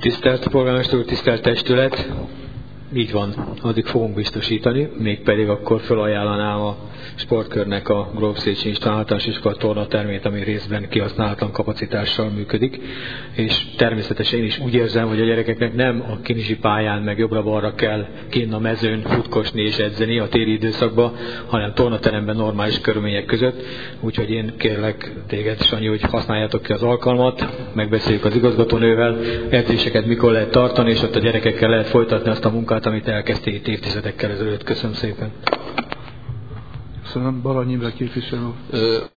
Tisztelt polgármester úr, tisztelt testület! Így van, addig fogunk biztosítani, mégpedig akkor felajánlanám a sportkörnek a Gróf Széchenyi István Általános Iskola tornatermét, ami részben kihasználatlan kapacitással működik, és természetesen én is úgy érzem, hogy a gyerekeknek nem a Kinizsi pályán meg jobbra-balra kell kinn a mezőn futkosni és edzeni a téli időszakban, hanem tornateremben normális körülmények között. Úgyhogy én kérlek téged, Sanyi, hogy használjátok ki az alkalmat, megbeszéljük az igazgatónővel, edzéseket mikor lehet tartani, és ott a gyerekekkel lehet folytatni azt a munkát, amit elkezdték itt évtizedekkel ezelőtt. Köszönöm szépen. Köszönöm, Baranyi Imre képviselő.